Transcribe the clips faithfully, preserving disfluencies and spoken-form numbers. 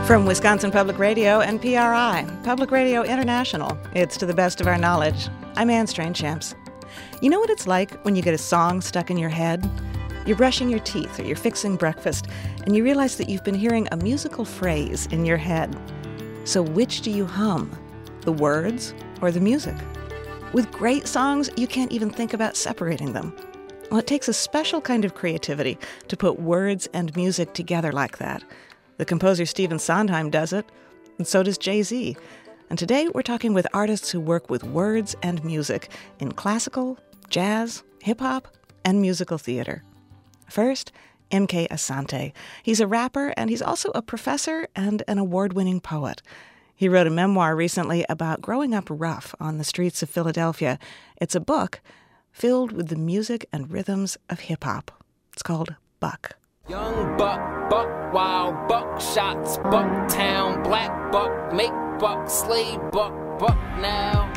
From Wisconsin Public Radio and P R I, Public Radio International, it's To the Best of Our Knowledge. I'm Anne Strange-Champs. You know what it's like when you get a song stuck in your head? You're brushing your teeth or you're fixing breakfast, and you realize that you've been hearing a musical phrase in your head. So which do you hum, the words or the music? With great songs, you can't even think about separating them. Well, it takes a special kind of creativity to put words and music together like that. The composer Stephen Sondheim does it, and so does Jay-Z. And today we're talking with artists who work with words and music in classical, jazz, hip-hop, and musical theater. First, M K Asante. He's a rapper, and he's also a professor and an award-winning poet. He wrote a memoir recently about growing up rough on the streets of Philadelphia. It's a book filled with the music and rhythms of hip-hop. It's called Buck. Young buck, buck wild, buck shots, buck town, black buck, make buck, slave buck, buck now,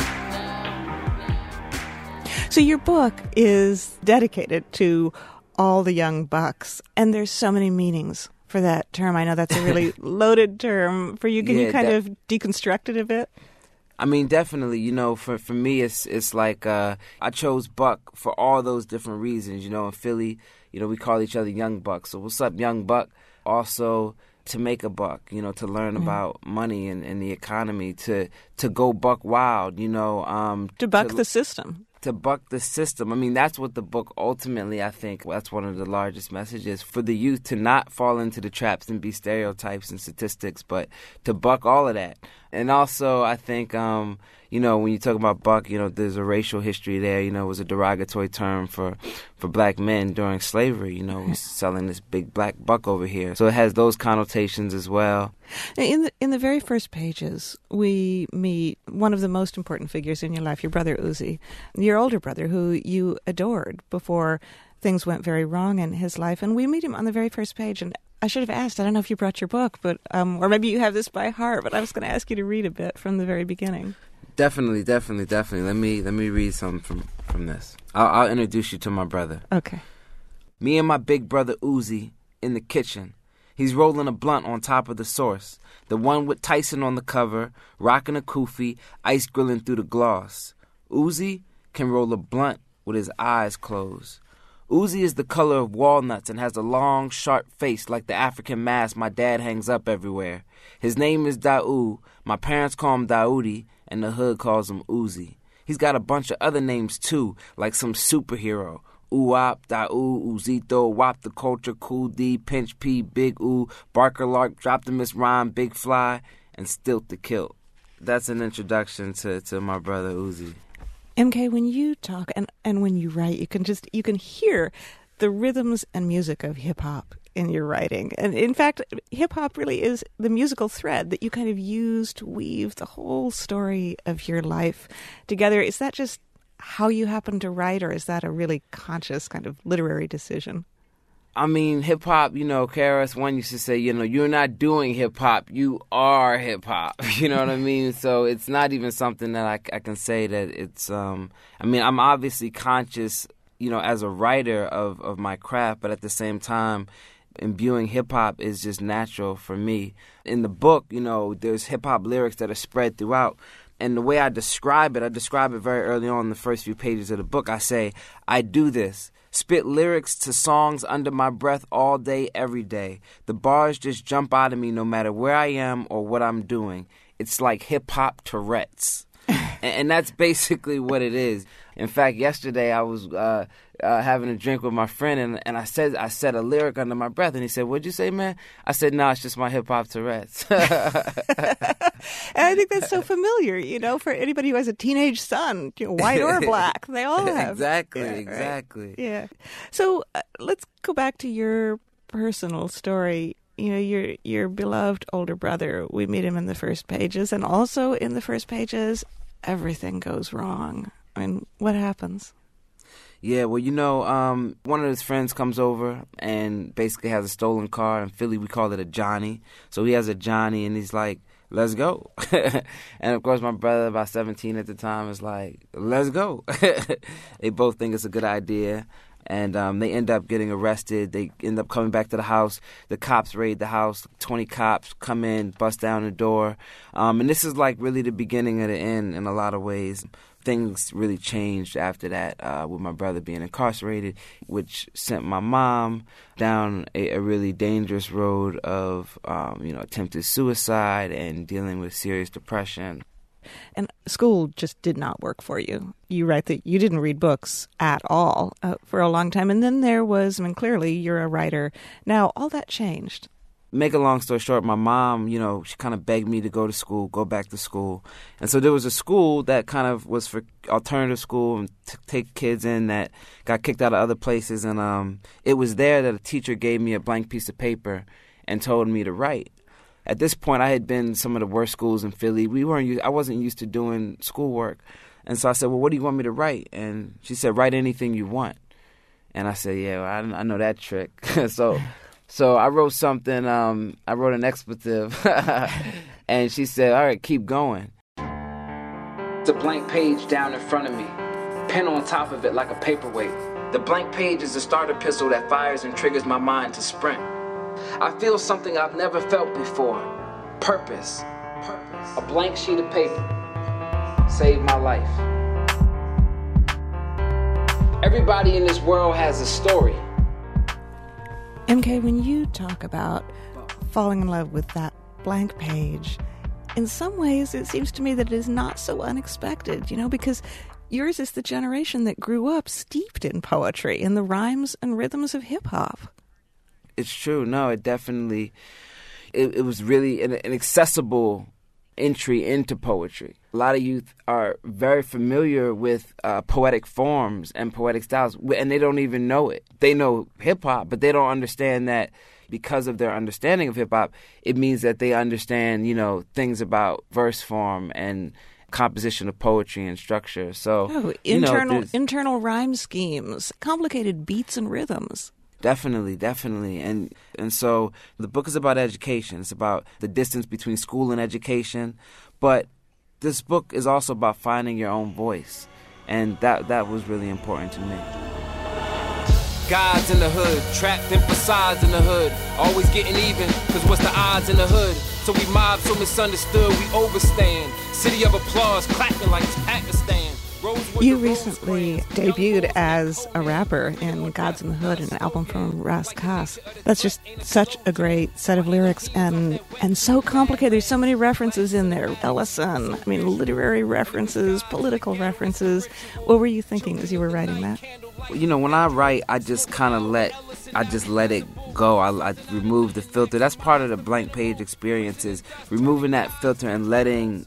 now, now. So your book is dedicated to all the young bucks, and there's so many meanings for that term. I know that's a really loaded term for you. Can yeah, you kind that, of deconstruct it a bit? I mean, definitely. You know, for for me, it's it's like uh, I chose Buck for all those different reasons. You know, in Philly, you know, we call each other Young Buck. So what's up, Young Buck? Also, to make a buck, you know, to learn mm. about money and, and the economy, to to go buck wild, you know. Um, to buck to, the system. To buck the system. I mean, that's what the book ultimately, I think, that's one of the largest messages for the youth, to not fall into the traps and be stereotypes and statistics, but to buck all of that. And also, I think, um, you know, when you talk about buck, you know, there's a racial history there. You know, it was a derogatory term for, for black men during slavery. You know, selling this big black buck over here. So it has those connotations as well. In the in the very first pages, we meet one of the most important figures in your life, your brother Uzi, your older brother, who you adored before things went very wrong in his life. And we meet him on the very first page. And I should have asked, I don't know if you brought your book, but um, or maybe you have this by heart, but I was going to ask you to read a bit from the very beginning. Definitely, definitely, definitely. Let me let me read something from, from this. I'll, I'll introduce you to my brother. Okay. Me and my big brother Uzi in the kitchen. He's rolling a blunt on top of the source, the one with Tyson on the cover, rocking a kufi, ice grilling through the gloss. Uzi can roll a blunt with his eyes closed. Uzi is the color of walnuts and has a long, sharp face like the African mask my dad hangs up everywhere. His name is Daoud. My parents call him Daoudi, and the hood calls him Uzi. He's got a bunch of other names, too, like some superhero. Uwap, Daoud, Uzito, Wap the Culture, Cool D, Pinch P, Big U, Barker Lark, Optimus Rhyme, Big Fly, and Stilt the Kilt. That's an introduction to, to my brother Uzi. M K, when you talk and, and when you write, you can just you can hear the rhythms and music of hip-hop in your writing. And in fact, hip-hop really is the musical thread that you kind of use to weave the whole story of your life together. Is that just how you happen to write, or is that a really conscious kind of literary decision? I mean, hip-hop, you know, K R S One used to say, you know, you're not doing hip-hop, you are hip-hop. You know what I mean? So it's not even something that I, I can say that it's, um, I mean, I'm obviously conscious, you know, as a writer of, of my craft, but at the same time, imbuing hip-hop is just natural for me. In the book, you know, there's hip-hop lyrics that are spread throughout. And the way I describe it, I describe it very early on in the first few pages of the book. I say, I do this. Spit lyrics to songs under my breath all day, every day. The bars just jump out of me no matter where I am or what I'm doing. It's like hip-hop Tourette's. and, and that's basically what it is. In fact, yesterday I was uh, uh, having a drink with my friend, and, and I said I said a lyric under my breath, and he said, "What'd you say, man?" I said, "No, nah, it's just my hip-hop Tourette's." And I think that's so familiar, you know, for anybody who has a teenage son, you know, white or black. They all have. Exactly, yeah, exactly. Right? Yeah. So uh, let's go back to your personal story. You know, your your beloved older brother, we meet him in the first pages, and also in the first pages, everything goes wrong. I mean, what happens? Yeah, well, you know, um, one of his friends comes over and basically has a stolen car. In Philly, we call it a Johnny. So he has a Johnny, and he's like, let's go. And, of course, my brother, about seventeen at the time, is like, let's go. They both think it's a good idea. And um, they end up getting arrested. They end up coming back to the house. The cops raid the house. twenty cops come in, bust down the door. Um, and this is like really the beginning of the end in a lot of ways. Things really changed after that uh, with my brother being incarcerated, which sent my mom down a, a really dangerous road of, um, you know, attempted suicide and dealing with serious depression. And school just did not work for you. You write that you didn't read books at all uh, for a long time. And then there was, I mean, clearly you're a writer. Now, all that changed. Make a long story short, my mom, you know, she kind of begged me to go to school, go back to school. And so there was a school that kind of was for alternative school and t- take kids in that got kicked out of other places. And um, it was there that a teacher gave me a blank piece of paper and told me to write. At this point, I had been some of the worst schools in Philly. We weren't used, I wasn't used to doing schoolwork. And so I said, well, what do you want me to write? And she said, write anything you want. And I said, yeah, well, I, I know that trick. so... So I wrote something, um, I wrote an expletive, and she said, all right, keep going. It's a blank page down in front of me, pen on top of it like a paperweight. The blank page is the starter pistol that fires and triggers my mind to sprint. I feel something I've never felt before, purpose. Purpose. A blank sheet of paper saved my life. Everybody in this world has a story. M K, when you talk about falling in love with that blank page, in some ways it seems to me that it is not so unexpected, you know, because yours is the generation that grew up steeped in poetry, in the rhymes and rhythms of hip-hop. It's true. No, it definitely, it, it was really an, an accessible entry into poetry. A lot of youth are very familiar with uh, poetic forms and poetic styles, and they don't even know it. They know hip-hop, but they don't understand that because of their understanding of hip-hop, it means that they understand, you know, things about verse form and composition of poetry and structure. So, oh, you know, internal internal rhyme schemes, complicated beats and rhythms. Definitely, definitely. And and so the book is about education. It's about the distance between school and education. But this book is also about finding your own voice. And that, that was really important to me. Guys in the hood, trapped in facades in the hood, always getting even, cause what's the odds in the hood? So we mob so misunderstood, we overstand. City of applause, clapping like it's Pakistan. You recently debuted as a rapper in Gods in the Hood, an album from Ras Kass. That's just such a great set of lyrics and and so complicated. There's so many references in there. Ellison, I mean, literary references, political references. What were you thinking as you were writing that? You know, when I write, I just kind of let, I just let it go. I, I remove the filter. That's part of the blank page experience, is removing that filter and letting...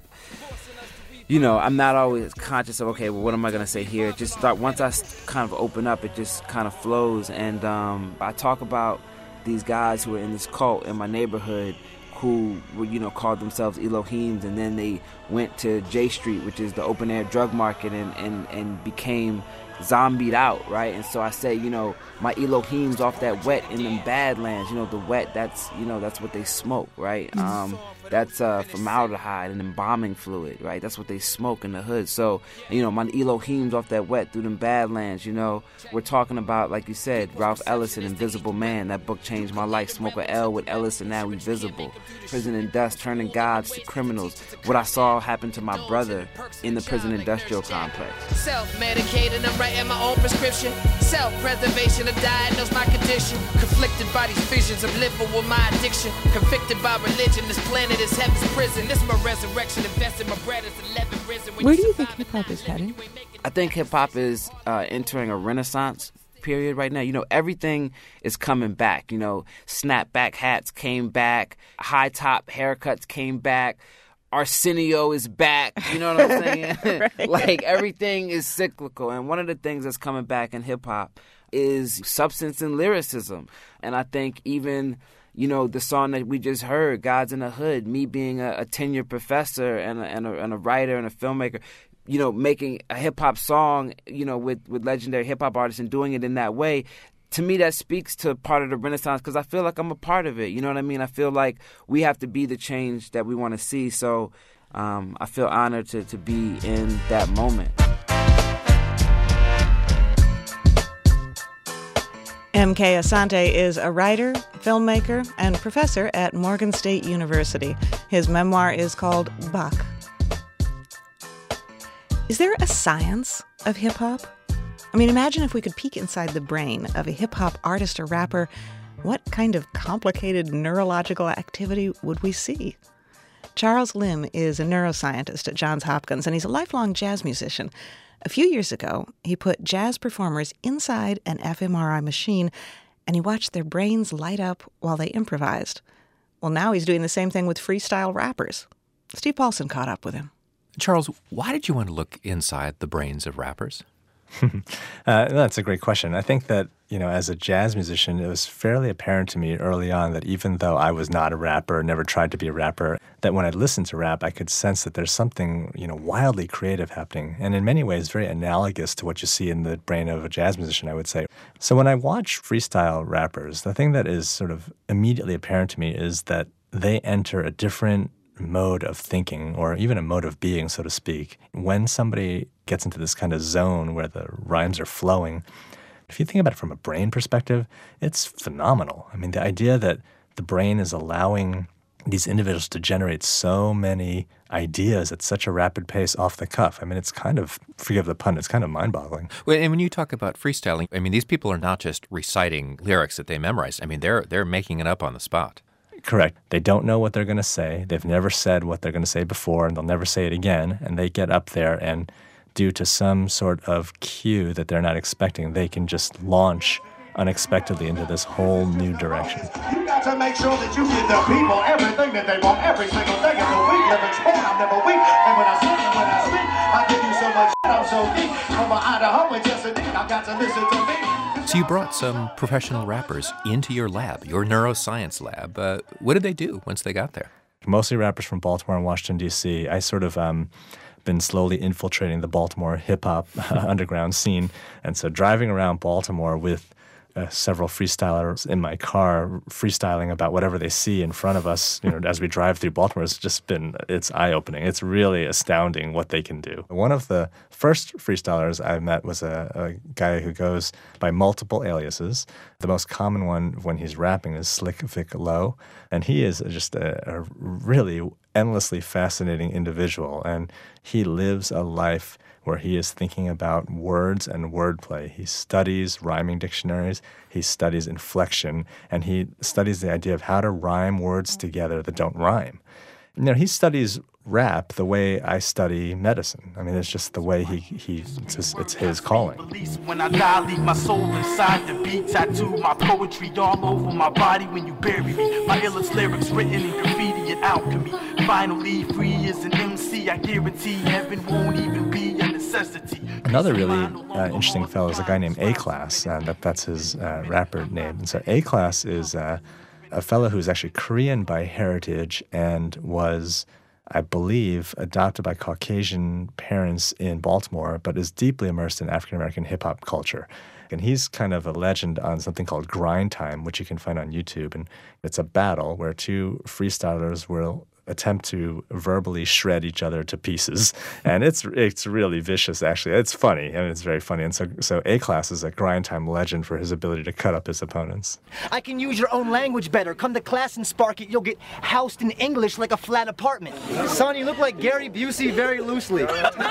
You know, I'm not always conscious of, okay, well, what am I going to say here? It just start, once I kind of open up, it just kind of flows. And um, I talk about these guys who are in this cult in my neighborhood who, you know, called themselves Elohims, and then they went to J Street, which is the open-air drug market, and, and, and became zombied out, right? And so I say, you know, my Elohims off that wet in them Badlands, you know, the wet, that's, you know, that's what they smoke, right? Um, that's uh, formaldehyde and embalming fluid, right? That's what they smoke in the hood. So, you know, my Elohims off that wet through them Badlands, you know, we're talking about, like you said, Ralph Ellison, Invisible Man. That book changed my life. Smoke a L with Ellison, now we visible. Prison and dust, turning gods to criminals. What I saw happen to my brother in the prison industrial complex. Self-medicating, I'm writing my own prescription. Self-preservation, I diagnose my condition. Conflicted by these visions, I'm living with my addiction. Convicted by religion, this planet is heaven's prison. This my resurrection, investing my bread is eleven risen. Where do you think hip-hop is heading? I think hip-hop is uh, entering a renaissance period right now. You know, everything is coming back. You know, snapback hats came back, high top haircuts came back, Arsenio is back. You know what I'm saying? Right. Like, everything is cyclical. And one of the things that's coming back in hip-hop is substance and lyricism. And I think even, you know, the song that we just heard, Gods in the Hood, me being a, a tenured professor and a, and, a, and a writer and a filmmaker, you know, making a hip-hop song, you know, with, with legendary hip-hop artists and doing it in that way, to me that speaks to part of the Renaissance, because I feel like I'm a part of it. You know what I mean? I feel like we have to be the change that we want to see. So um, I feel honored to, to be in that moment. M K Asante is a writer, filmmaker, and professor at Morgan State University. His memoir is called Buck. Is there a science of hip-hop? I mean, imagine if we could peek inside the brain of a hip-hop artist or rapper. What kind of complicated neurological activity would we see? Charles Lim is a neuroscientist at Johns Hopkins, and he's a lifelong jazz musician. A few years ago, he put jazz performers inside an f M R I machine, and he watched their brains light up while they improvised. Well, now he's doing the same thing with freestyle rappers. Steve Paulson caught up with him. Charles, why did you want to look inside the brains of rappers? uh, that's a great question. I think that, you know, as a jazz musician, it was fairly apparent to me early on that even though I was not a rapper, never tried to be a rapper, that when I listened to rap, I could sense that there's something, you know, wildly creative happening. And in many ways, very analogous to what you see in the brain of a jazz musician, I would say. So when I watch freestyle rappers, the thing that is sort of immediately apparent to me is that they enter a different mode of thinking, or even a mode of being, so to speak. When somebody gets into this kind of zone where the rhymes are flowing, if you think about it from a brain perspective, it's phenomenal. I mean, the idea that the brain is allowing these individuals to generate so many ideas at such a rapid pace off the cuff, I mean, it's kind of, forgive the pun, it's kind of mind-boggling. Well, and when you talk about freestyling, I mean, these people are not just reciting lyrics that they memorized. I mean, they're they're making it up on the spot. Correct. They don't know what they're going to say. They've never said what they're going to say before, and they'll never say it again. And they get up there, and due to some sort of cue that they're not expecting, they can just launch unexpectedly into this whole new direction. You got to make sure that you give the people everything that they want every single day of the week. Living strong, I'm never weak. And when I sing and when I speak, I give you so much shit, I'm so deep. From my Idaho and just a deep, I got to listen to me. So you brought some professional rappers into your lab, your neuroscience lab. Uh, what did they do once they got there? Mostly rappers from Baltimore and Washington, D C. I sort of um, been slowly infiltrating the Baltimore hip-hop underground scene. And so driving around Baltimore with Uh, several freestylers in my car freestyling about whatever they see in front of us, you know, as we drive through Baltimore, it's just been, it's eye-opening. It's really astounding what they can do. One of the first freestylers I met was a, a guy who goes by multiple aliases. The most common one when he's rapping is Slick Vic Low, and he is just a, a really endlessly fascinating individual, and he lives a life where he is thinking about words and wordplay. He studies rhyming dictionaries, he studies inflection, and he studies the idea of how to rhyme words together that don't rhyme. You know, he studies rap the way I study medicine. I mean, it's just the way he, he it's, just, it's his calling. When I die, leave my soul inside the beat, tattoo my poetry all over my body when you bury me. My illest lyrics written in graffiti and alchemy. Finally free as an M C, I guarantee heaven won't even be a necessity. Another really uh, interesting fellow is a guy named A-Class, and that, that's his uh, rapper name. And so A-Class is uh, a fellow who's actually Korean by heritage and was, I believe, adopted by Caucasian parents in Baltimore, but is deeply immersed in African-American hip-hop culture. And he's kind of a legend on something called Grind Time, which you can find on YouTube. And it's a battle where two freestylers will attempt to verbally shred each other to pieces. And it's it's really vicious, actually. It's funny, and it's very funny. And so, so A-Class is a Grind Time legend for his ability to cut up his opponents. I can use your own language better. Come to class and spark it. You'll get housed in English like a flat apartment. Son, you look like Gary Busey very loosely.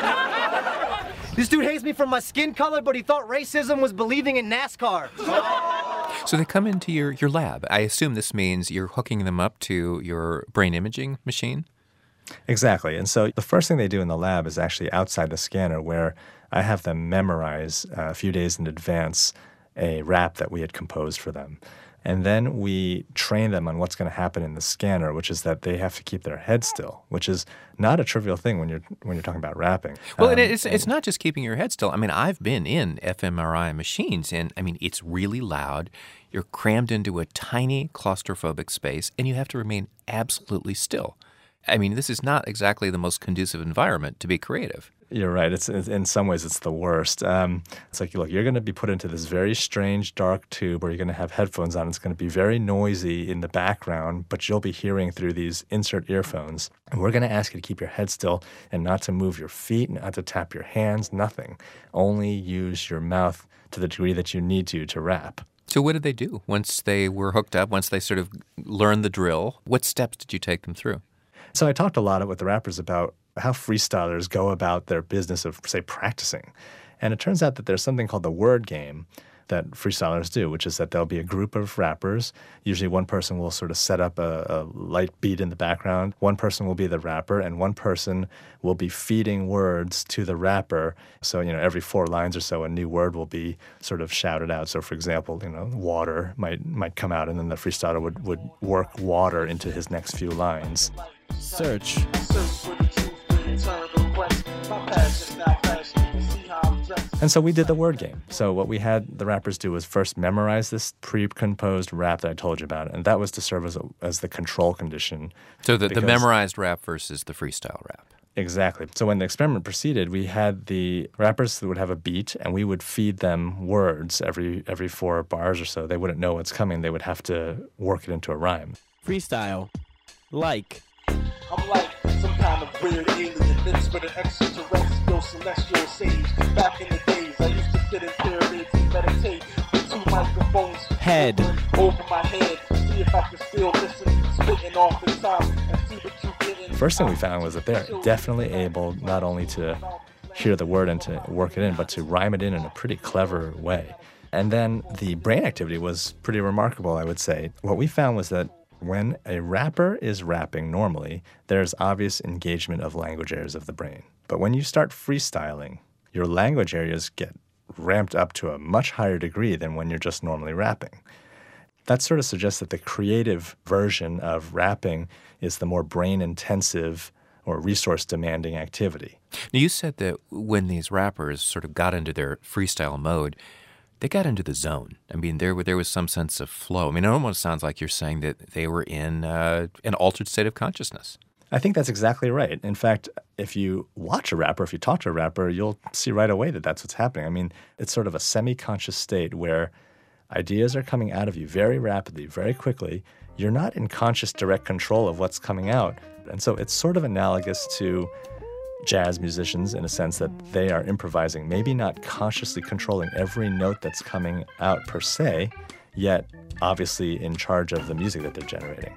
This dude hates me for my skin color, but he thought racism was believing in NASCAR. So they come into your, your lab. I assume this means you're hooking them up to your brain imaging machine? Exactly. And so the first thing they do in the lab is actually outside the scanner, where I have them memorize uh, a few days in advance a rap that we had composed for them. And then we train them on what's going to happen in the scanner, which is that they have to keep their head still, which is not a trivial thing when you're when you're talking about rapping. Well, um, and it's it's not just keeping your head still. I mean, I've been in f M R I machines, and I mean, it's really loud. You're crammed into a tiny claustrophobic space, and you have to remain absolutely still. I mean, this is not exactly the most conducive environment to be creative. You're right. It's in some ways it's the worst. Um, it's like, look, you're going to be put into this very strange dark tube where you're going to have headphones on. It's going to be very noisy in the background, but you'll be hearing through these insert earphones. And we're going to ask you to keep your head still and not to move your feet, not to tap your hands, nothing. Only use your mouth to the degree that you need to to rap. So what did they do once they were hooked up, once they sort of learned the drill? What steps did you take them through? So I talked a lot with the rappers about how freestylers go about their business of, say, practicing. And it turns out that there's something called the word game that freestylers do, which is that there'll be a group of rappers. Usually one person will sort of set up a, a light beat in the background. One person will be the rapper, and one person will be feeding words to the rapper. So, you know, every four lines or so, a new word will be sort of shouted out. So, for example, you know, water might might come out, and then the freestyler would, would work water into his next few lines. Search. And so we did the word game. So what we had the rappers do was first memorize this pre-composed rap that I told you about, and that was to serve as, a, as the control condition. So the, the memorized rap versus the freestyle rap. Exactly. So when the experiment proceeded, we had the rappers that would have a beat, and we would feed them words every every four bars or so. They wouldn't know what's coming. They would have to work it into a rhyme. Freestyle. Like. I'm like some kind of weird alien mixed with an extraterrestrial celestial sage. Back in the days, I used to sit in pyramids and meditate with two microphones head over my head. See if I can still listen, spitting off the top and see what you getting. First thing we found was that they're definitely able not only to hear the word and to work it in, but to rhyme it in in a pretty clever way. And then the brain activity was pretty remarkable, I would say. What we found was that when a rapper is rapping normally, there's obvious engagement of language areas of the brain. But when you start freestyling, your language areas get ramped up to a much higher degree than when you're just normally rapping. That sort of suggests that the creative version of rapping is the more brain-intensive or resource-demanding activity. Now, you said that when these rappers sort of got into their freestyle mode, they got into the zone. I mean, there there was some sense of flow. I mean, it almost sounds like you're saying that they were in uh, an altered state of consciousness. I think that's exactly right. In fact, if you watch a rapper, if you talk to a rapper, you'll see right away that that's what's happening. I mean, it's sort of a semi-conscious state where ideas are coming out of you very rapidly, very quickly. You're not in conscious direct control of what's coming out. And so it's sort of analogous to jazz musicians in a sense that they are improvising, maybe not consciously controlling every note that's coming out per se, yet obviously in charge of the music that they're generating.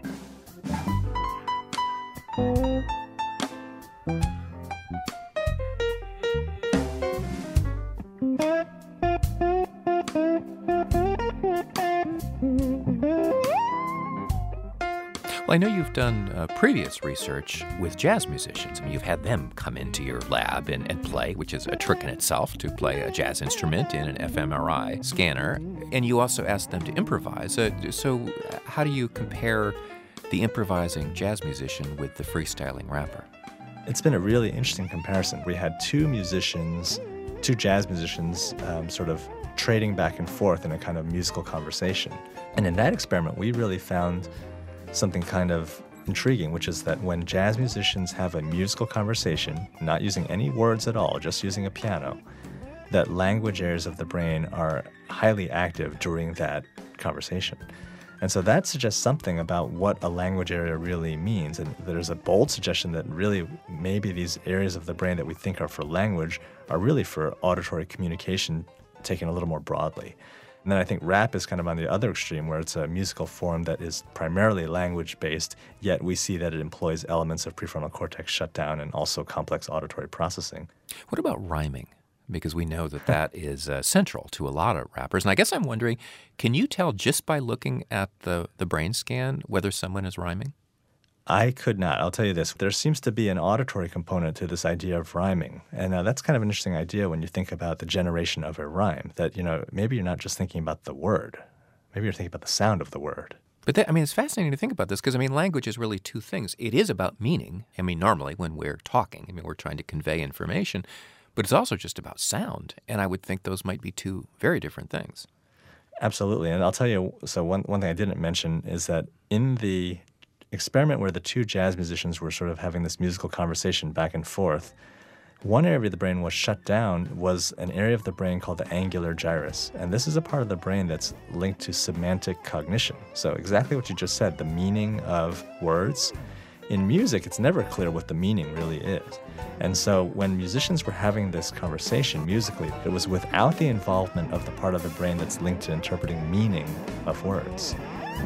Well, I know you've done uh, previous research with jazz musicians. I mean, you've had them come into your lab and, and play, which is a trick in itself, to play a jazz instrument in an fMRI scanner. And you also asked them to improvise. Uh, so how do you compare the improvising jazz musician with the freestyling rapper? It's been a really interesting comparison. We had two musicians, two jazz musicians, um, sort of trading back and forth in a kind of musical conversation. And in that experiment, we really found something kind of intriguing, which is that when jazz musicians have a musical conversation, not using any words at all, just using a piano, that language areas of the brain are highly active during that conversation. And so that suggests something about what a language area really means. And there's a bold suggestion that really maybe these areas of the brain that we think are for language are really for auditory communication taken a little more broadly. And then I think rap is kind of on the other extreme, where it's a musical form that is primarily language-based, yet we see that it employs elements of prefrontal cortex shutdown and also complex auditory processing. What about rhyming? Because we know that that is uh, central to a lot of rappers. And I guess I'm wondering, can you tell just by looking at the, the brain scan whether someone is rhyming? I could not. I'll tell you this. There seems to be an auditory component to this idea of rhyming. And uh, that's kind of an interesting idea when you think about the generation of a rhyme, that, you know, maybe you're not just thinking about the word. Maybe you're thinking about the sound of the word. But that, I mean, it's fascinating to think about this because, I mean, language is really two things. It is about meaning. I mean, normally when we're talking, I mean, we're trying to convey information, but it's also just about sound. And I would think those might be two very different things. Absolutely. And I'll tell you, so one, one thing I didn't mention is that in the experiment where the two jazz musicians were sort of having this musical conversation back and forth, one area of the brain was shut down was an area of the brain called the angular gyrus. And this is a part of the brain that's linked to semantic cognition. So exactly what you just said, the meaning of words in music, it's never clear what the meaning really is. And so when musicians were having this conversation musically, it was without the involvement of the part of the brain that's linked to interpreting meaning of words.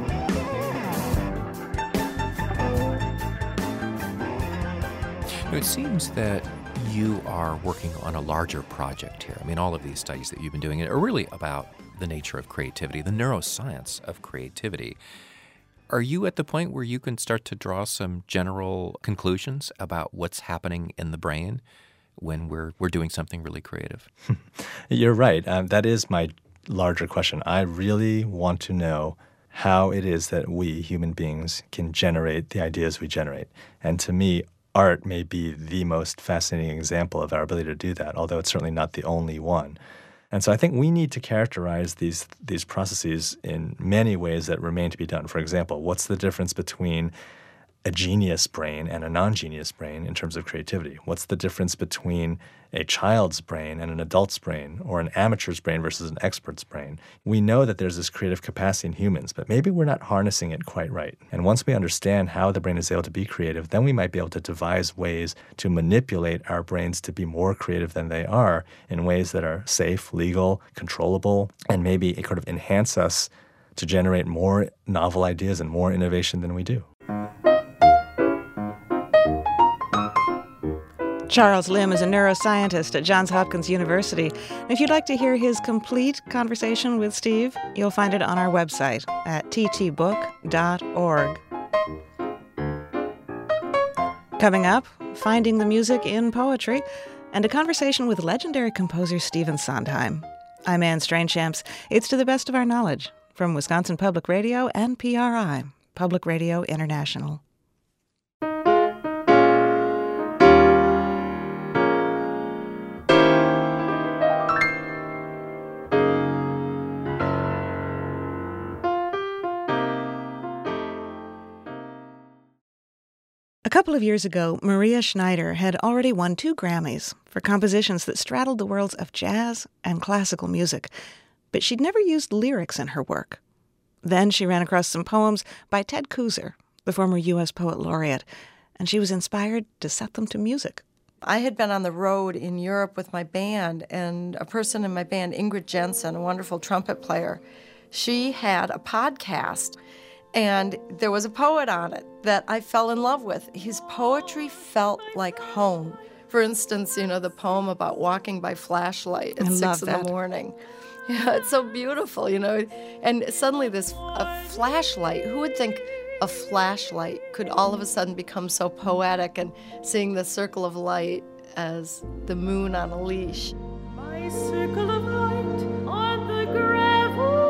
It seems that you are working on a larger project here. I mean, all of these studies that you've been doing are really about the nature of creativity, the neuroscience of creativity. Are you at the point where you can start to draw some general conclusions about what's happening in the brain when we're we're doing something really creative? You're right. Um, that is my larger question. I really want to know how it is that we, human beings, can generate the ideas we generate. And to me, art may be the most fascinating example of our ability to do that, although it's certainly not the only one. And so I think we need to characterize these these processes in many ways that remain to be done. For example, what's the difference between a genius brain and a non-genius brain in terms of creativity? What's the difference between a child's brain and an adult's brain, or an amateur's brain versus an expert's brain? We know that there's this creative capacity in humans, but maybe we're not harnessing it quite right. And once we understand how the brain is able to be creative, then we might be able to devise ways to manipulate our brains to be more creative than they are in ways that are safe, legal, controllable, and maybe it kind of enhance us to generate more novel ideas and more innovation than we do. Charles Limb is a neuroscientist at Johns Hopkins University. And if you'd like to hear his complete conversation with Steve, you'll find it on our website at t t book dot org. Coming up, finding the music in poetry and a conversation with legendary composer Stephen Sondheim. I'm Anne Strainchamps. It's To the Best of Our Knowledge from Wisconsin Public Radio and P R I, Public Radio International. A couple of years ago, Maria Schneider had already won two Grammys for compositions that straddled the worlds of jazz and classical music, but she'd never used lyrics in her work. Then she ran across some poems by Ted Kooser, the former U S Poet Laureate, and she was inspired to set them to music. I had been on the road in Europe with my band, and a person in my band, Ingrid Jensen, a wonderful trumpet player, she had a podcast. And there was a poet on it that I fell in love with. His poetry felt like home. For instance, you know, the poem about walking by flashlight at I six in that. the morning. Yeah, it's so beautiful, you know. And suddenly this a flashlight, who would think a flashlight could all of a sudden become so poetic, and seeing the circle of light as the moon on a leash. My circle of light on the gravel,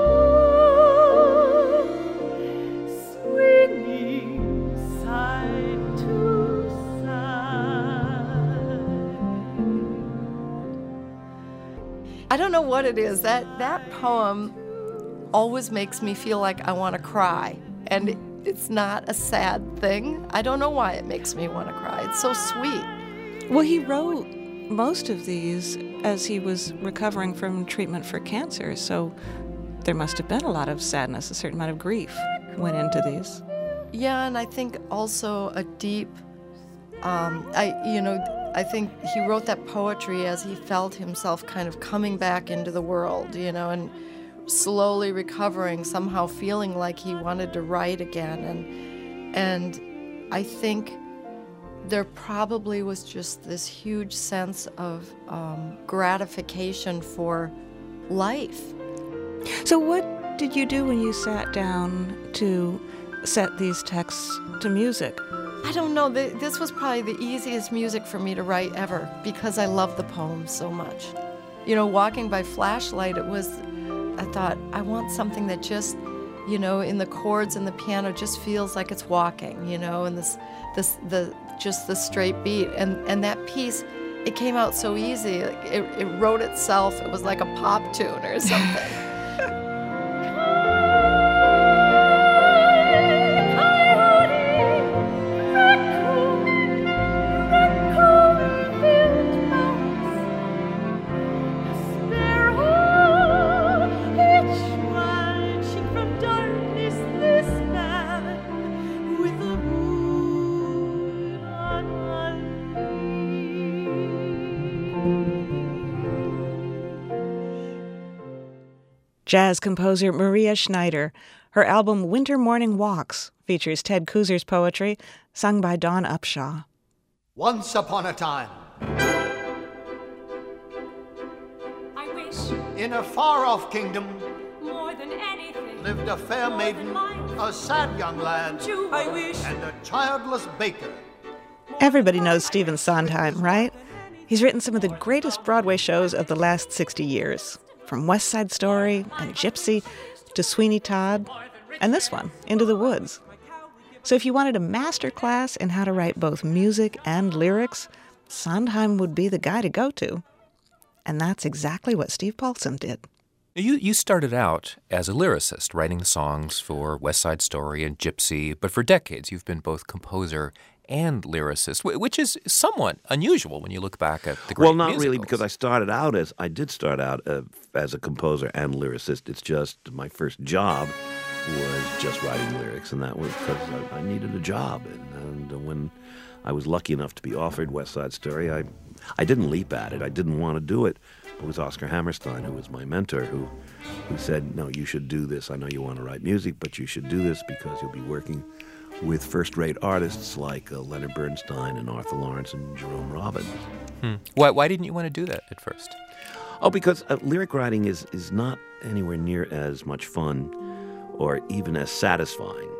swinging side to side. I don't know what it is. That that poem always makes me feel like I want to cry. And it's not a sad thing. I don't know why it makes me want to cry. It's so sweet. Well, he wrote most of these as he was recovering from treatment for cancer, so there must have been a lot of sadness, a certain amount of grief went into these. Yeah, and I think also a deep, um, I you know, I think he wrote that poetry as he felt himself kind of coming back into the world, you know, and slowly recovering, somehow feeling like he wanted to write again. And and I think there probably was just this huge sense of um, gratification for life. So what did you do when you sat down to set these texts to music? I don't know. This was probably the easiest music for me to write ever because I love the poems so much. You know, walking by flashlight, it was, I thought, I want something that just, you know, in the chords and the piano just feels like it's walking, you know, and this, this, the, just the straight beat. And, and that piece, it came out so easy. It, it wrote itself. It was like a pop tune or something. Jazz composer Maria Schneider. Her album Winter Morning Walks features Ted Koozer's poetry, sung by Dawn Upshaw. Once upon a time, I wish in a far-off kingdom, more than anything, lived a fair more maiden, than life, a sad young lad, to I wish. and a childless baker. Everybody knows Stephen Sondheim, right? He's written some of the greatest Broadway shows of the last sixty years, from West Side Story and Gypsy to Sweeney Todd, and this one, Into the Woods. So if you wanted a master class in how to write both music and lyrics, Sondheim would be the guy to go to. And that's exactly what Steve Paulson did. You you started out as a lyricist, writing the songs for West Side Story and Gypsy, but for decades you've been both composer and lyricist, which is somewhat unusual when you look back at the great Well, not musicals. really, because I started out as, I did start out uh, as a composer and lyricist. It's just my first job was just writing lyrics, and that was because I, I needed a job. And, and when I was lucky enough to be offered West Side Story, I, I didn't leap at it. I didn't want to do it. It was Oscar Hammerstein, who was my mentor, who, who said, no, you should do this. I know you want to write music, but you should do this because you'll be working with first-rate artists like uh, Leonard Bernstein and Arthur Lawrence and Jerome Robbins. Hmm. Why, why didn't you want to do that at first? Oh, because uh, lyric writing is, is not anywhere near as much fun or even as satisfying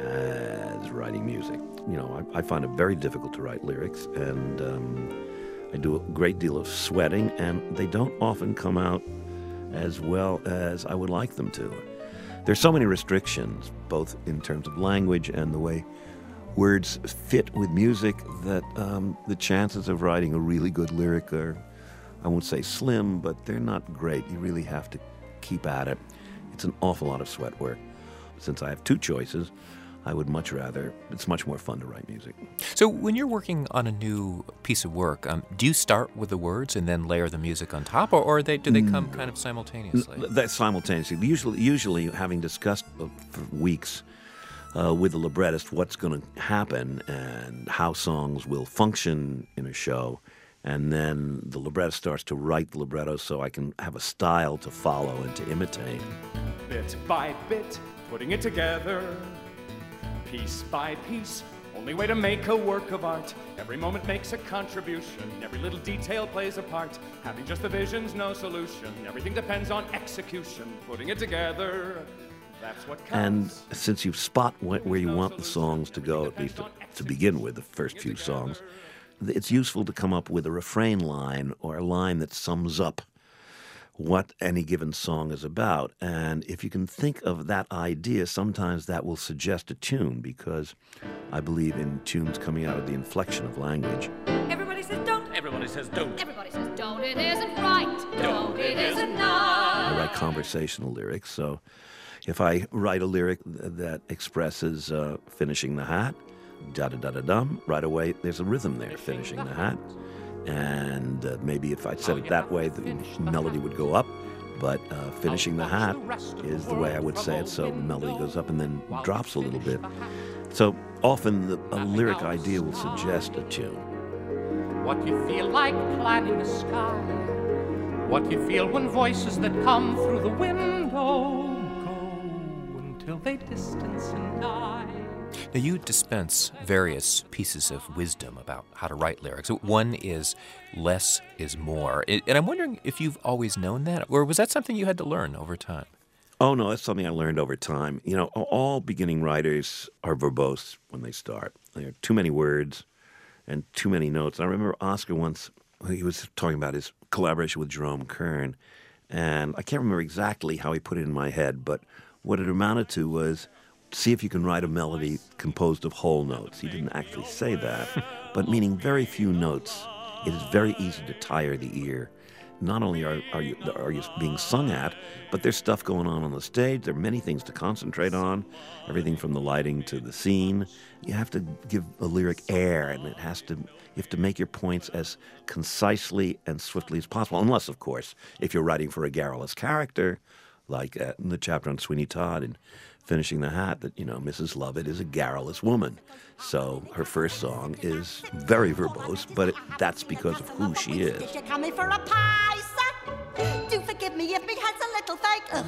as writing music. You know, I, I find it very difficult to write lyrics, and um, I do a great deal of sweating, and they don't often come out as well as I would like them to. There's so many restrictions, both in terms of language and the way words fit with music, that um, the chances of writing a really good lyric are, I won't say slim, but they're not great. You really have to keep at it. It's an awful lot of sweat work. Since I have two choices, I would much rather, it's much more fun to write music. So when you're working on a new piece of work, um, do you start with the words and then layer the music on top, or, or they, do they come kind of simultaneously? That's simultaneously. Usually, usually having discussed for weeks uh, with the librettist what's going to happen and how songs will function in a show, and then the librettist starts to write the libretto so I can have a style to follow and to imitate. Bit by bit, putting it together, piece by piece, only way to make a work of art. Every moment makes a contribution, every little detail plays a part. Having just the vision's no solution, everything depends on execution. Putting it together, that's what counts. And since you spot wh- where you want the songs to go, at least to, to begin with, the first few songs, it's useful to come up with a refrain line or a line that sums up what any given song is about. And if you can think of that idea, sometimes that will suggest a tune, because I believe in tunes coming out of the inflection of language. Everybody says don't. Everybody says don't. Everybody says don't. It isn't right. Don't, it isn't not. I write conversational lyrics, so if I write a lyric that expresses uh, finishing the hat, da-da-da-da-dum, right away there's a rhythm there, finishing the hat. And uh, maybe if I said it that way, the melody would go up. But uh, finishing the hat is the way I would say it, so the melody goes up and then drops a little bit. So often the, a lyric idea will suggest a tune. What you feel like planning the sky, what you feel when voices that come through the window go until they distance and die. Now, you dispense various pieces of wisdom about how to write lyrics. One is less is more. And I'm wondering if you've always known that, or was that something you had to learn over time? Oh, no, that's something I learned over time. You know, all beginning writers are verbose when they start. There are too many words and too many notes. I remember Oscar once, he was talking about his collaboration with Jerome Kern, and I can't remember exactly how he put it in my head, but what it amounted to was, see if you can write a melody composed of whole notes. He didn't actually say that, but meaning very few notes. It is very easy to tire the ear. Not only are, are, you, are you being sung at, but there's stuff going on on the stage. There are many things to concentrate on, everything from the lighting to the scene. You have to give a lyric air, and it has to, you have to make your points as concisely and swiftly as possible, unless, of course, if you're writing for a garrulous character, like uh, in the chapter on Sweeney Todd and Finishing the Hat, that, you know, Missus Lovett is a garrulous woman. So her first song is very verbose, but it, that's because of who she is. You're coming for a pie, son. Do forgive me if me head's a little fake. Ugh.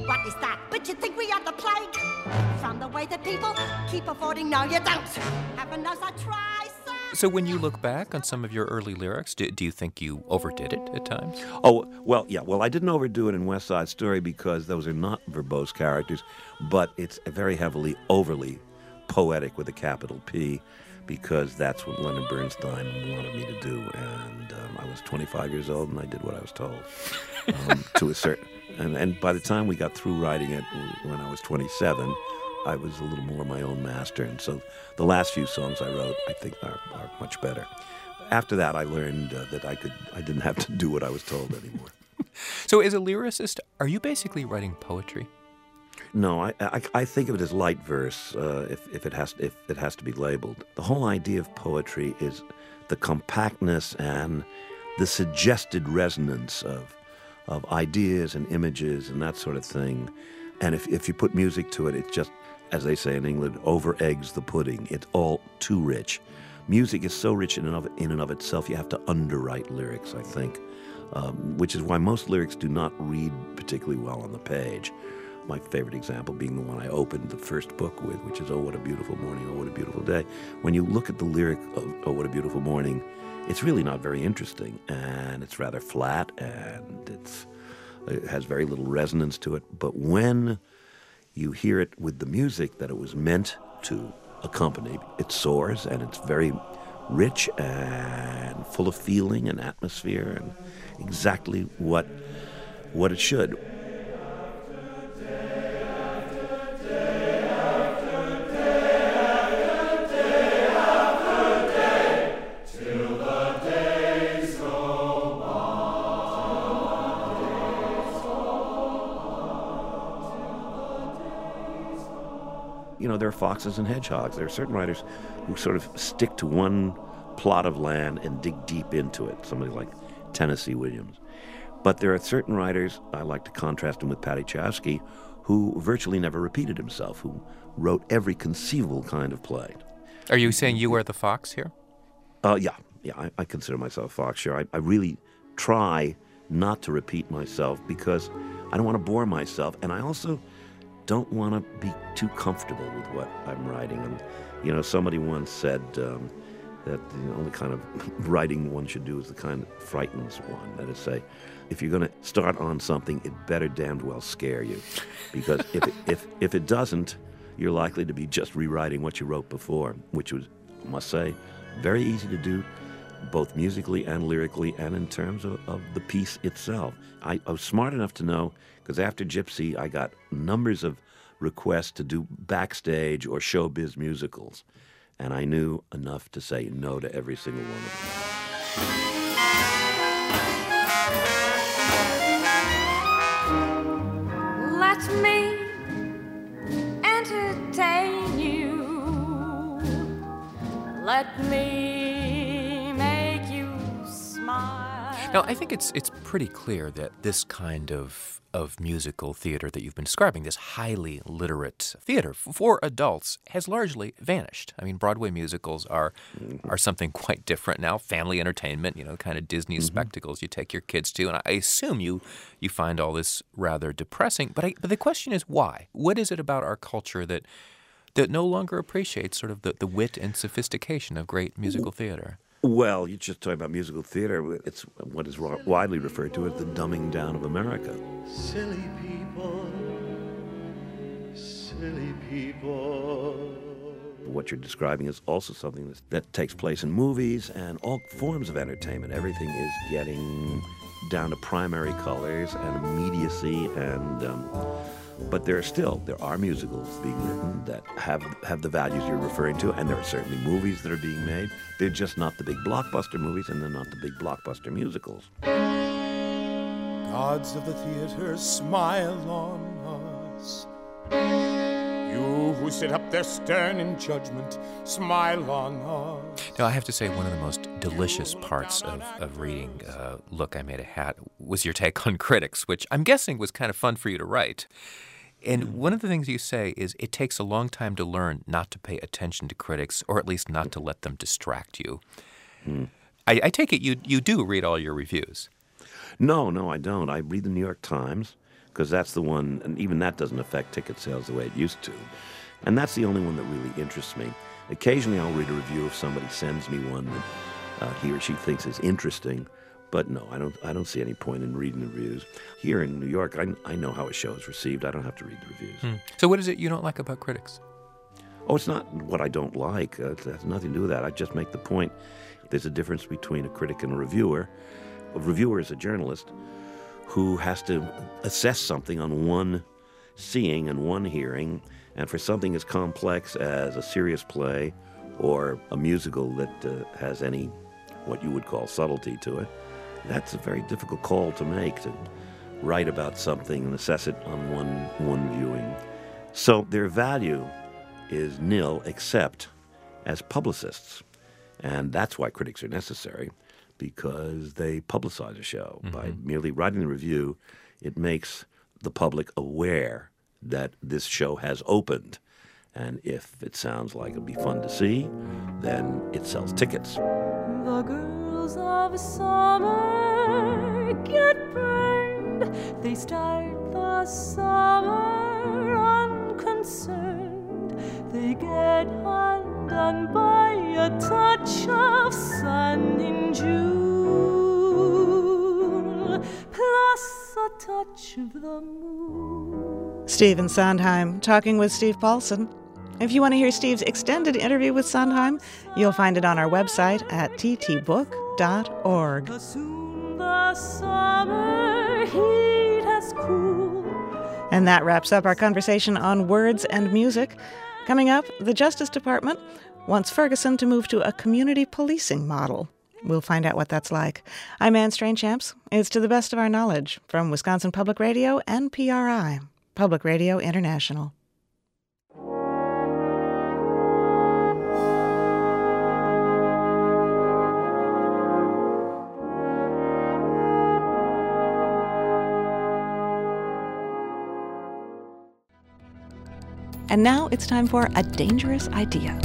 what is that? But you think we are the plague? From the way that people keep affording, no you don't. Heaven knows I try, sir. So when you look back on some of your early lyrics, do, do you think you overdid it at times? Oh, well, yeah. Well, I didn't overdo it in West Side Story because those are not verbose characters, but it's very heavily, overly poetic with a capital P, because that's what Leonard Bernstein wanted me to do. And um, I was twenty-five years old, and I did what I was told. Um, to a certain, and, and by the time we got through writing it, when I was twenty-seven, I was a little more my own master. And so the last few songs I wrote, I think, are, are much better. After that, I learned uh, that I could, I didn't have to do what I was told anymore. So as a lyricist, are you basically writing poetry? No, I, I, I think of it as light verse, uh, if, if, it has, if it has to be labeled. The whole idea of poetry is the compactness and the suggested resonance of, of ideas and images and that sort of thing. And if, if you put music to it, it just, as they say in England, over eggs the pudding. It's all too rich. Music is so rich in and of, in and of itself, you have to underwrite lyrics, I think, um, which is why most lyrics do not read particularly well on the page. My favorite example being the one I opened the first book with, which is Oh, What a Beautiful Morning, Oh, What a Beautiful Day. When you look at the lyric of Oh, What a Beautiful Morning, it's really not very interesting, and it's rather flat, and it's, it has very little resonance to it. But when you hear it with the music that it was meant to accompany, it soars, and it's very rich and full of feeling and atmosphere and exactly what what it should. You know, there are foxes and hedgehogs. There are certain writers who sort of stick to one plot of land and dig deep into it, somebody like Tennessee Williams. But there are certain writers, I like to contrast him with Paddy Chayefsky, who virtually never repeated himself, who wrote every conceivable kind of play. Are you saying you are the fox here? Uh, yeah, yeah, I, I consider myself a fox, sure. I, I really try not to repeat myself because I don't want to bore myself, and I also don't want to be too comfortable with what I'm writing. And, you know, somebody once said um, that the only kind of writing one should do is the kind that frightens one. That is, say, if you're going to start on something, it better damned well scare you. Because if, it, if, if it doesn't, you're likely to be just rewriting what you wrote before, which was, I must say, very easy to do, both musically and lyrically and in terms of, of the piece itself. I, I was smart enough to know, because after Gypsy, I got numbers of requests to do backstage or showbiz musicals, and I knew enough to say no to every single one of them. Let me entertain you. Let me make you smile. Now, I think it's it's pretty clear that this kind of of musical theater that you've been describing, this highly literate theater for adults, has largely vanished. I mean, Broadway musicals are are something quite different now. Family entertainment, you know, kind of Disney mm-hmm. spectacles you take your kids to, and I assume you you find all this rather depressing. But I, but the question is why? What is it about our culture that that no longer appreciates sort of the, the wit and sophistication of great musical theater? Well, you're just talking about musical theater. It's what is widely referred to as the dumbing down of America. Silly people, silly people. What you're describing is also something that, that takes place in movies and all forms of entertainment. Everything is getting down to primary colors and immediacy, and um, but there are still there are musicals being written that have have the values you're referring to, and there are certainly movies that are being made. They're just not the big blockbuster movies, and they're not the big blockbuster musicals. Gods of the theater, smile on us. You who sit up there stern in judgment, smile on us. Now, I have to say, one of the most delicious parts of, of reading uh, Look, I Made a Hat was your take on critics, which I'm guessing was kind of fun for you to write. And one of the things you say is it takes a long time to learn not to pay attention to critics, or at least not to let them distract you. Mm. I, I take it you you do read all your reviews. No, no, I don't. I read the New York Times because that's the one, and even that doesn't affect ticket sales the way it used to. And that's the only one that really interests me. Occasionally I'll read a review if somebody sends me one that uh, he or she thinks is interesting, but no, I don't I don't see any point in reading the reviews. Here in New York, I, I know how a show is received. I don't have to read the reviews. Hmm. So what is it you don't like about critics? Oh, it's not what I don't like. Uh, it has nothing to do with that. I just make the point. There's a difference between a critic and a reviewer. A reviewer is a journalist who has to assess something on one seeing and one hearing, and for something as complex as a serious play or a musical that uh, has any, what you would call subtlety to it, that's a very difficult call to make, to write about something and assess it on one, one viewing. So their value is nil except as publicists. And that's why critics are necessary, because they publicize a show. Mm-hmm. By merely writing the review, it makes the public aware that this show has opened. And if it sounds like it'll be fun to see, then it sells tickets. The girls of summer get burned. They start the summer unconcerned. They get undone by a touch of sun in June, plus a touch of the moon. Stephen Sondheim talking with Steve Paulson. If you want to hear Steve's extended interview with Sondheim, you'll find it on our website at t t book dot org. Soon the summer heat has cooled. And that wraps up our conversation on words and music. Coming up, the Justice Department wants Ferguson to move to a community policing model. We'll find out what that's like. I'm Anne Strainchamps. It's To the Best of Our Knowledge from Wisconsin Public Radio and P R I, Public Radio International. And now it's time for A Dangerous Idea.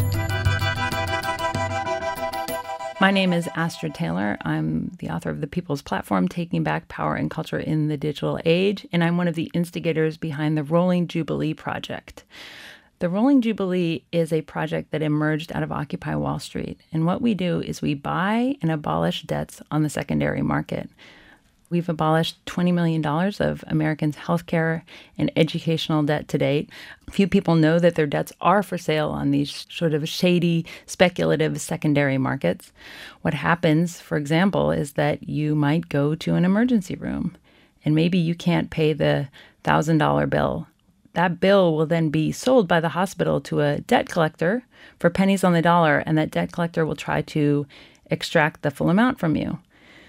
My name is Astrid Taylor. I'm the author of The People's Platform, Taking Back Power and Culture in the Digital Age, and I'm one of the instigators behind the Rolling Jubilee Project. The Rolling Jubilee is a project that emerged out of Occupy Wall Street, and what we do is we buy and abolish debts on the secondary market. We've abolished twenty million dollars of Americans' healthcare and educational debt to date. Few people know that their debts are for sale on these sort of shady, speculative secondary markets. What happens, for example, is that you might go to an emergency room and maybe you can't pay the one thousand dollars bill. That bill will then be sold by the hospital to a debt collector for pennies on the dollar, and that debt collector will try to extract the full amount from you.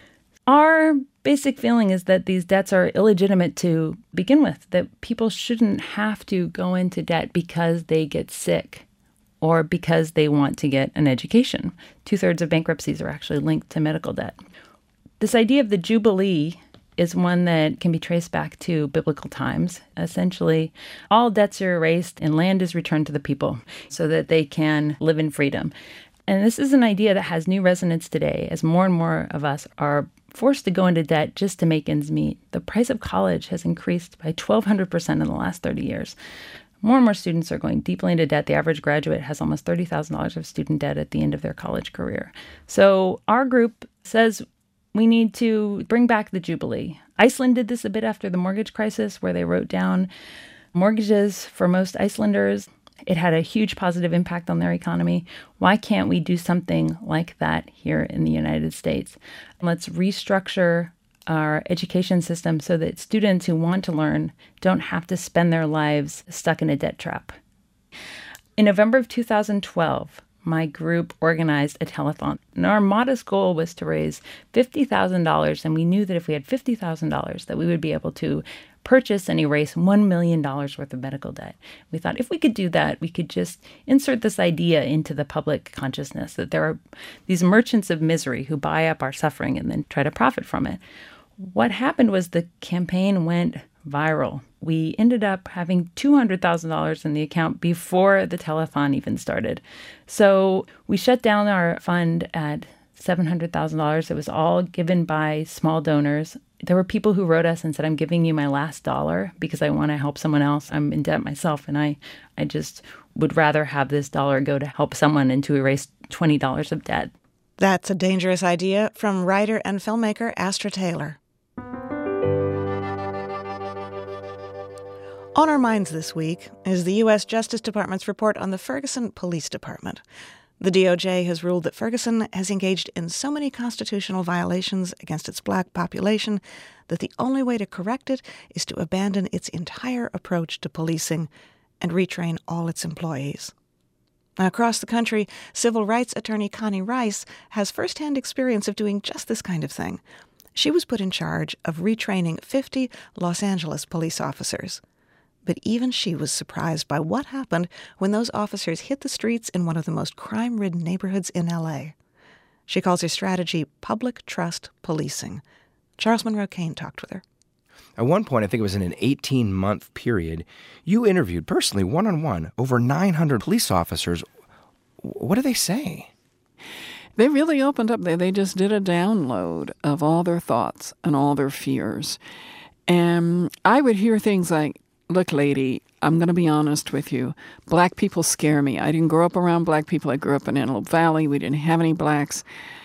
Our basic feeling is that these debts are illegitimate to begin with, that people shouldn't have to go into debt because they get sick or because they want to get an education. Two-thirds of bankruptcies are actually linked to medical debt. This idea of the Jubilee is one that can be traced back to biblical times. Essentially, all debts are erased and land is returned to the people so that they can live in freedom. And this is an idea that has new resonance today as more and more of us are forced to go into debt just to make ends meet. The price of college has increased by twelve hundred percent in the last thirty years. More and more students are going deeply into debt. The average graduate has almost thirty thousand dollars of student debt at the end of their college career. So our group says we need to bring back the Jubilee. Iceland did this a bit after the mortgage crisis, where they wrote down mortgages for most Icelanders. It had a huge positive impact on their economy. Why can't we do something like that here in the United States? Let's restructure our education system so that students who want to learn don't have to spend their lives stuck in a debt trap. In November of two thousand twelve, my group organized a telethon. And our modest goal was to raise fifty thousand dollars, and we knew that if we had fifty thousand dollars, that we would be able to purchase and erase one million dollars worth of medical debt. We thought if we could do that, we could just insert this idea into the public consciousness that there are these merchants of misery who buy up our suffering and then try to profit from it. What happened was the campaign went viral. We ended up having two hundred thousand dollars in the account before the telethon even started. So we shut down our fund at seven hundred thousand dollars. It was all given by small donors. There were people who wrote us and said, I'm giving you my last dollar because I want to help someone else. I'm in debt myself, and I, I just would rather have this dollar go to help someone and to erase twenty dollars of debt. That's a dangerous idea from writer and filmmaker Astra Taylor. On our minds this week is the U S Justice Department's report on the Ferguson Police Department. The D O J has ruled that Ferguson has engaged in so many constitutional violations against its black population that the only way to correct it is to abandon its entire approach to policing and retrain all its employees. Across the country, civil rights attorney Connie Rice has firsthand experience of doing just this kind of thing. She was put in charge of retraining fifty Los Angeles police officers. But even she was surprised by what happened when those officers hit the streets in one of the most crime-ridden neighborhoods in L A. She calls her strategy public trust policing. Charles Monroe Kane talked with her. At one point, I think it was in an eighteen-month period, you interviewed personally, one-on-one, over nine hundred police officers. What do they say? They really opened up. They, they just did a download of all their thoughts and all their fears. And I would hear things like, look, lady, I'm going to be honest with you. Black people scare me. I didn't grow up around black people. I grew up in Antelope Valley. We didn't have any blacks.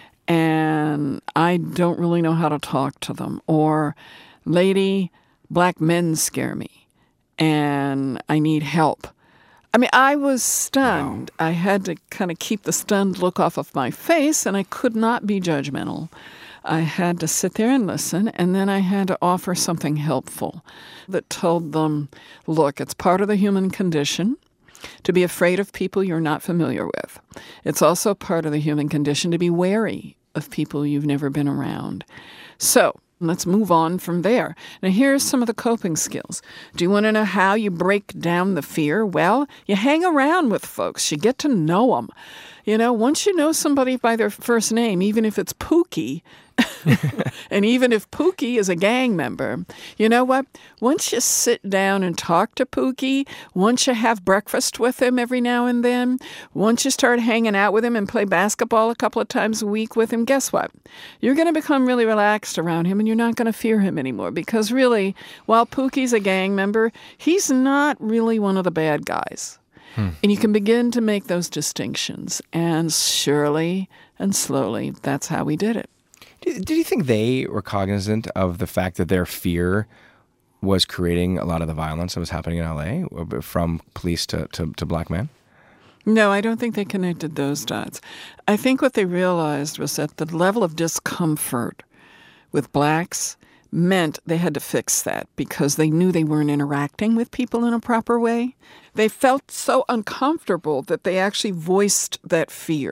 And I don't really know how to talk to them. Or, lady, black men scare me. And I need help. I mean, I was stunned. Wow. I had to kind of keep the stunned look off of my face, and I could not be judgmental. I had to sit there and listen, and then I had to offer something helpful that told them, look, it's part of the human condition to be afraid of people you're not familiar with. It's also part of the human condition to be wary of people you've never been around. So let's move on from there. Now, here's some of the coping skills. Do you want to know how you break down the fear? Well, you hang around with folks. You get to know them. You know, once you know somebody by their first name, even if it's Pookie, and even if Pookie is a gang member, you know what? Once you sit down and talk to Pookie, once you have breakfast with him every now and then, once you start hanging out with him and play basketball a couple of times a week with him, guess what? You're going to become really relaxed around him, and you're not going to fear him anymore. Because really, while Pookie's a gang member, he's not really one of the bad guys. Hmm. And you can begin to make those distinctions. And surely and slowly, that's how we did it. Did you think they were cognizant of the fact that their fear was creating a lot of the violence that was happening in L A, from police to, to, to black men? No, I don't think they connected those dots. I think what they realized was that the level of discomfort with blacks meant they had to fix that because they knew they weren't interacting with people in a proper way. They felt so uncomfortable that they actually voiced that fear.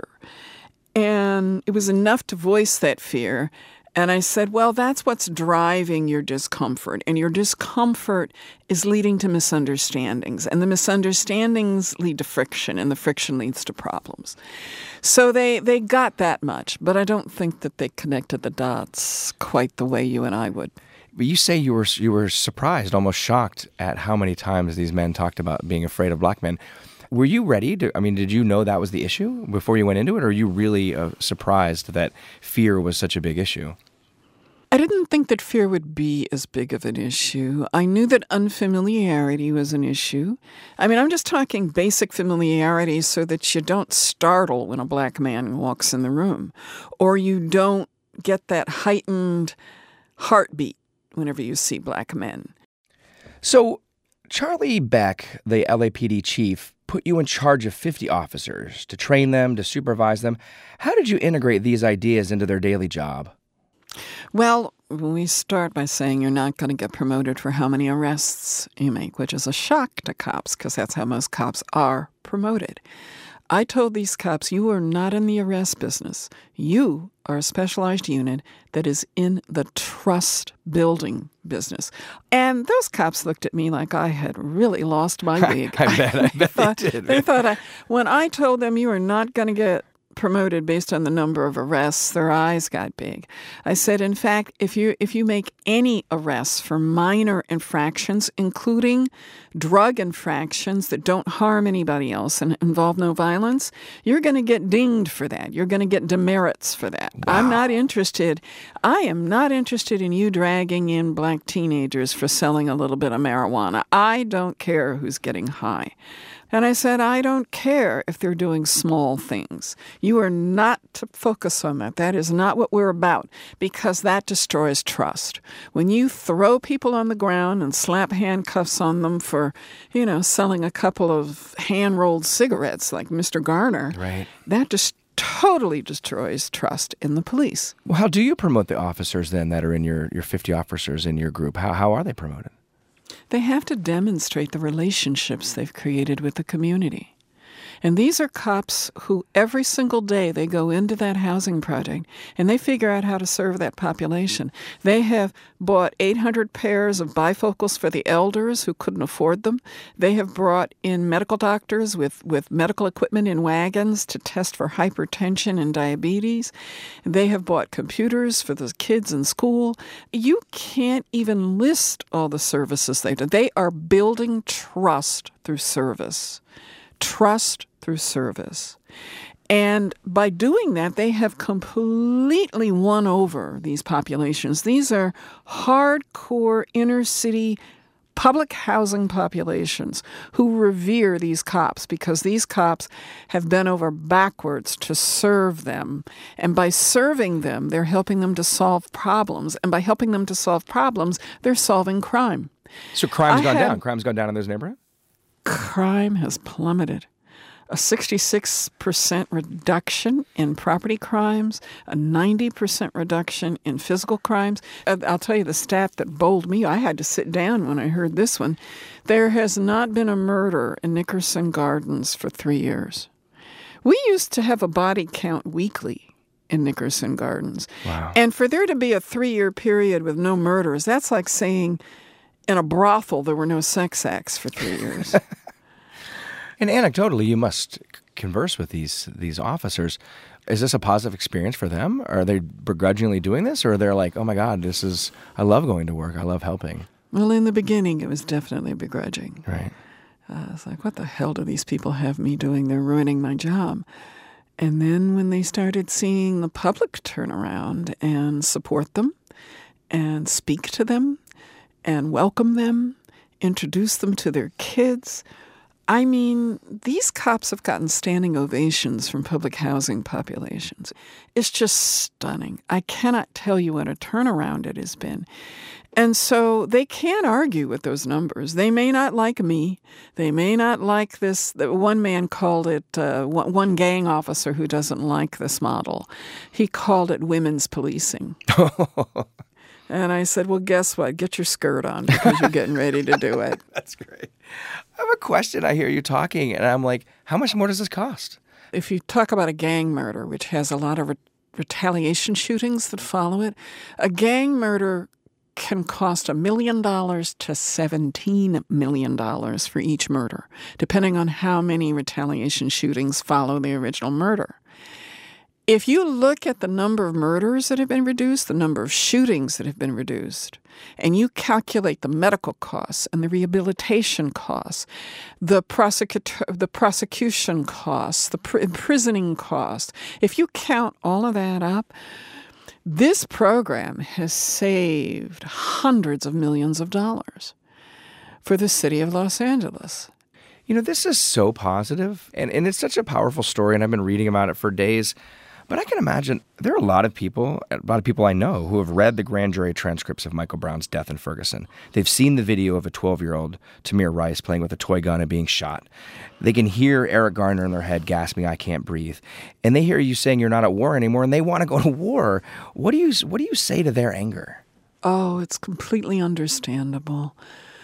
And it was enough to voice that fear. And I said, well, that's what's driving your discomfort. And your discomfort is leading to misunderstandings. And the misunderstandings lead to friction, and the friction leads to problems. So they, they got that much. But I don't think that they connected the dots quite the way you and I would. But you say you were you were surprised, almost shocked at how many times these men talked about being afraid of black men. Were you ready to, I mean, did you know that was the issue before you went into it, or are you really uh, surprised that fear was such a big issue? I didn't think that fear would be as big of an issue. I knew that unfamiliarity was an issue. I mean, I'm just talking basic familiarity so that you don't startle when a black man walks in the room, or you don't get that heightened heartbeat whenever you see black men. So Charlie Beck, the L A P D chief, put you in charge of fifty officers to train them, to supervise them. How did you integrate these ideas into their daily job? Well, we start by saying you're not going to get promoted for how many arrests you make, which is a shock to cops because that's how most cops are promoted. I told these cops, you are not in the arrest business. You are a specialized unit that is in the trust building business. And those cops looked at me like I had really lost my wig. I bet, I bet thought, they did. They thought, I, when I told them you are not going to get promoted based on the number of arrests, their eyes got big. I said, in fact, if you if you make any arrests for minor infractions, including drug infractions that don't harm anybody else and involve no violence, you're going to get dinged for that. You're going to get demerits for that. Wow. I'm not interested. I am not interested in you dragging in black teenagers for selling a little bit of marijuana. I don't care who's getting high. And I said, I don't care if they're doing small things. You are not to focus on that. That is not what we're about, because that destroys trust. When you throw people on the ground and slap handcuffs on them for, you know, selling a couple of hand-rolled cigarettes like Mister Garner, right. that just totally destroys trust in the police. Well, how do you promote the officers then that are in your, your fifty officers in your group? How how are they promoted? They have to demonstrate the relationships they've created with the community. And these are cops who every single day they go into that housing project and they figure out how to serve that population. They have bought eight hundred pairs of bifocals for the elders who couldn't afford them. They have brought in medical doctors with, with medical equipment in wagons to test for hypertension and diabetes. They have bought computers for the kids in school. You can't even list all the services they've done. They are building trust through service. Trust through service. And by doing that, they have completely won over these populations. These are hardcore inner city public housing populations who revere these cops because these cops have bent over backwards to serve them. And by serving them, they're helping them to solve problems. And by helping them to solve problems, they're solving crime. So crime's I gone have- down. Crime's gone down in those neighborhoods? Crime has plummeted. A sixty-six percent reduction in property crimes, a ninety percent reduction in physical crimes. I'll tell you the stat that bowled me. I had to sit down when I heard this one. There has not been a murder in Nickerson Gardens for three years. We used to have a body count weekly in Nickerson Gardens. Wow. And for there to be a three-year period with no murders, that's like saying in a brothel there were no sex acts for three years. And anecdotally, you must converse with these these officers. Is this a positive experience for them? Are they begrudgingly doing this? Or are they like, oh my God, this is, I love going to work. I love helping. Well, in the beginning, it was definitely begrudging. Right. Uh, it's like, what the hell do these people have me doing? They're ruining my job. And then when they started seeing the public turn around and support them and speak to them and welcome them, introduce them to their kids, I mean, these cops have gotten standing ovations from public housing populations. It's just stunning. I cannot tell you what a turnaround it has been. And so they can't argue with those numbers. They may not like me. They may not like this. One man called it, uh, one gang officer who doesn't like this model, he called it women's policing. And I said, well, guess what? Get your skirt on because you're getting ready to do it. That's great. I have a question. I hear you talking, and I'm like, how much more does this cost? If you talk about a gang murder, which has a lot of re- retaliation shootings that follow it, a gang murder can cost a million dollars to seventeen million dollars for each murder, depending on how many retaliation shootings follow the original murder. If you look at the number of murders that have been reduced, the number of shootings that have been reduced, and you calculate the medical costs and the rehabilitation costs, the prosecutor, the prosecution costs, the pr- imprisoning costs, if you count all of that up, this program has saved hundreds of millions of dollars for the city of Los Angeles. You know, this is so positive, and, and it's such a powerful story, and I've been reading about it for days. But I can imagine there are a lot of people, a lot of people I know who have read the grand jury transcripts of Michael Brown's death in Ferguson. They've seen the video of a twelve-year-old Tamir Rice playing with a toy gun and being shot. They can hear Eric Garner in their head gasping, "I can't breathe." And they hear you saying you're not at war anymore, and they want to go to war. What do you What do you say to their anger? Oh, it's completely understandable.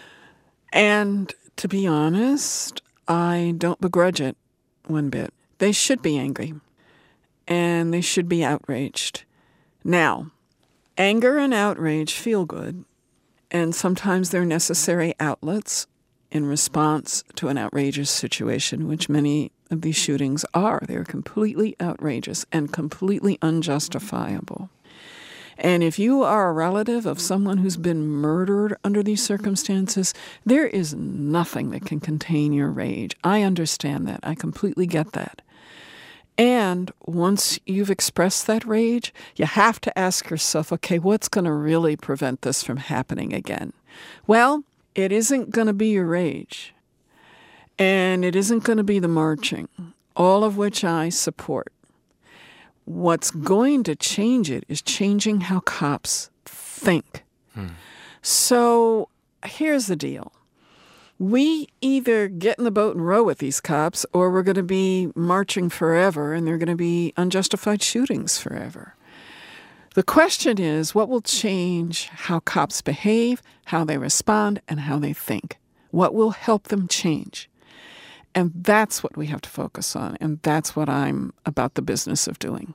And to be honest, I don't begrudge it one bit. They should be angry. And they should be outraged. Now, anger and outrage feel good, and sometimes they're necessary outlets in response to an outrageous situation, which many of these shootings are. They're completely outrageous and completely unjustifiable. And if you are a relative of someone who's been murdered under these circumstances, there is nothing that can contain your rage. I understand that. I completely get that. And once you've expressed that rage, you have to ask yourself, okay, what's going to really prevent this from happening again? Well, it isn't going to be your rage. And it isn't going to be the marching, all of which I support. What's going to change it is changing how cops think. Hmm. So here's the deal. We either get in the boat and row with these cops, or we're going to be marching forever, and there are going to be unjustified shootings forever. The question is, what will change how cops behave, how they respond, and how they think? What will help them change? And that's what we have to focus on, and that's what I'm about the business of doing.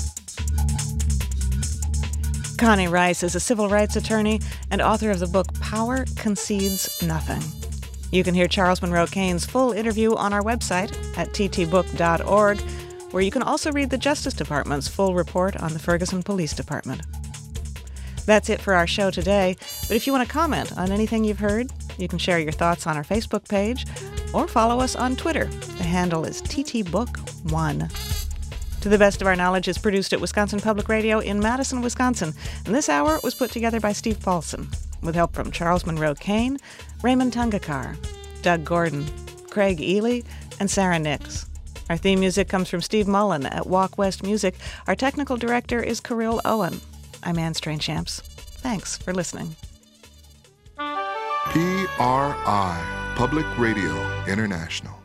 Connie Rice is a civil rights attorney and author of the book Power Concedes Nothing. You can hear Charles Monroe Kane's full interview on our website at t t book dot org, where you can also read the Justice Department's full report on the Ferguson Police Department. That's it for our show today, but if you want to comment on anything you've heard, you can share your thoughts on our Facebook page or follow us on Twitter. The handle is T T Book one. To the Best of Our Knowledge is produced at Wisconsin Public Radio in Madison, Wisconsin, and this hour was put together by Steve Paulson, with help from Charles Monroe Kane, Raymond Tungakar, Doug Gordon, Craig Ely, and Sarah Nix. Our theme music comes from Steve Mullen at Walk West Music. Our technical director is Kirill Owen. I'm Anne Strange-Champs. Thanks for listening. P R I, Public Radio International.